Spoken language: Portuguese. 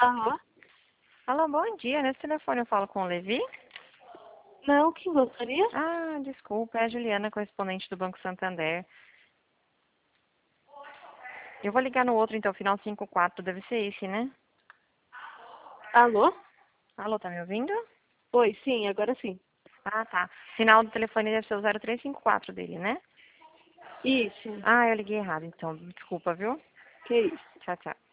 Aham. Alô, bom dia. Nesse telefone eu falo com o Levi? Não, quem gostaria? Ah, desculpa, é a Juliana, correspondente do Banco Santander. Eu vou ligar no outro, então, final 54, deve ser esse, né? Alô? Alô, tá me ouvindo? Oi, sim, agora sim. Ah, tá. Final do telefone deve ser o 0354 dele, né? Isso, Ah, eu liguei errado, então. Desculpa, viu? que isso. Tchau, tchau.